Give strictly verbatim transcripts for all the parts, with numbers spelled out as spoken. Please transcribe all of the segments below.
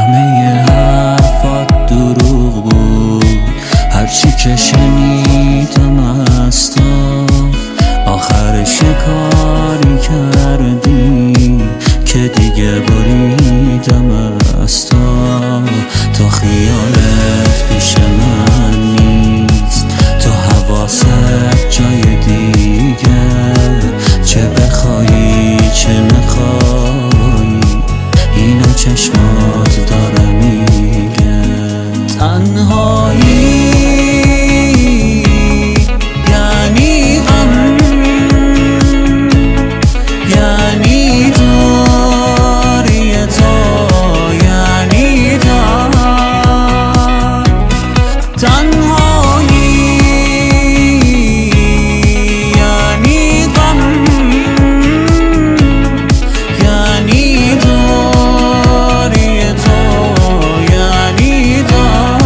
همه حرفات دروغ بود، هرچی که شنیدم از تو آخرش کاری کردی که دیگه بریدم از تو. تو خیالت پیش من نیست، تو حواست جای دیگه، چه بخوایی چه نخوایی اینو چشمات داره میگه. تنهایی یعنی غم، یعنی دوری تو، یعنی درد. تنهایی یعنی غم، یعنی دوری تو، یعنی درد.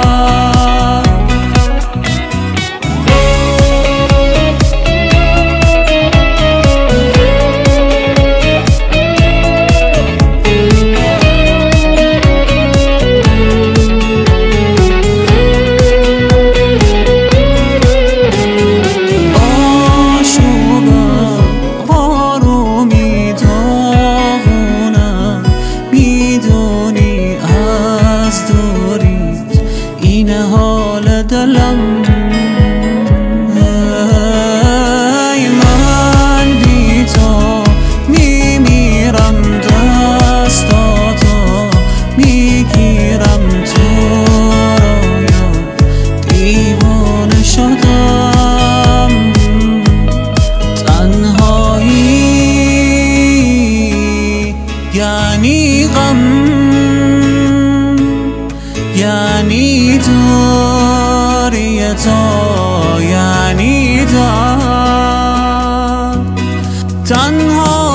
این حال دلم ای من بی تو میمیرم، دستاتو میگیرم تو رویا دیوانه شدم. تنهایی یعنی غم، یعنی دوری تو، یعنی درد. تنها